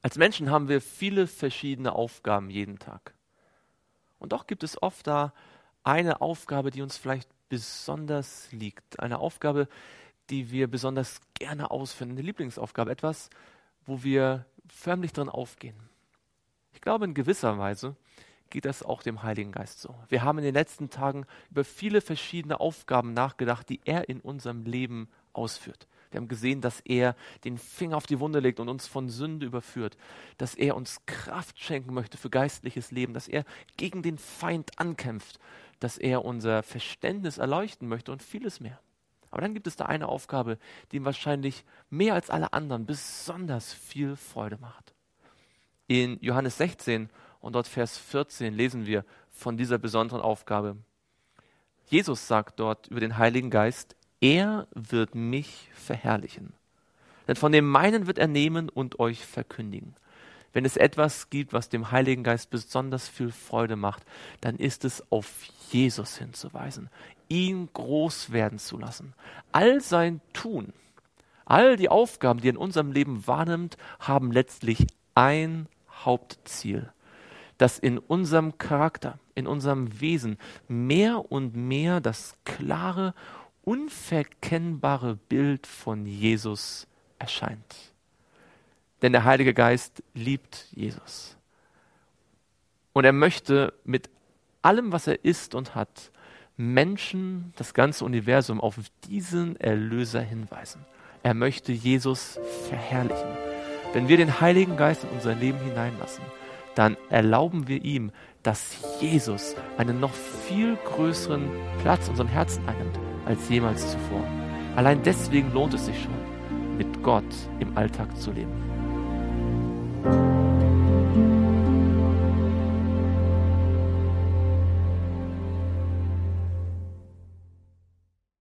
Als Menschen haben wir viele verschiedene Aufgaben jeden Tag. Und doch gibt es oft da eine Aufgabe, die uns vielleicht besonders liegt. Eine Aufgabe, die wir besonders gerne ausführen. Eine Lieblingsaufgabe, etwas, wo wir förmlich drin aufgehen. Ich glaube, in gewisser Weise geht das auch dem Heiligen Geist so. Wir haben in den letzten Tagen über viele verschiedene Aufgaben nachgedacht, die er in unserem Leben ausführt. Wir haben gesehen, dass er den Finger auf die Wunde legt und uns von Sünde überführt, dass er uns Kraft schenken möchte für geistliches Leben, dass er gegen den Feind ankämpft, dass er unser Verständnis erleuchten möchte und vieles mehr. Aber dann gibt es da eine Aufgabe, die ihm wahrscheinlich mehr als alle anderen besonders viel Freude macht. In Johannes 16 und dort Vers 14 lesen wir von dieser besonderen Aufgabe. Jesus sagt dort über den Heiligen Geist, er wird mich verherrlichen. Denn von dem meinen wird er nehmen und euch verkündigen. Wenn es etwas gibt, was dem Heiligen Geist besonders viel Freude macht, dann ist es, auf Jesus hinzuweisen, ihn groß werden zu lassen. All sein Tun, all die Aufgaben, die er in unserem Leben wahrnimmt, haben letztlich ein Hauptziel, dass in unserem Charakter, in unserem Wesen mehr und mehr das klare, unverkennbare Bild von Jesus erscheint. Denn der Heilige Geist liebt Jesus. Und er möchte mit allem, was er ist und hat, Menschen, das ganze Universum auf diesen Erlöser hinweisen. Er möchte Jesus verherrlichen. Wenn wir den Heiligen Geist in unser Leben hineinlassen, dann erlauben wir ihm, dass Jesus einen noch viel größeren Platz in unserem Herzen einnimmt als jemals zuvor. Allein deswegen lohnt es sich schon, mit Gott im Alltag zu leben.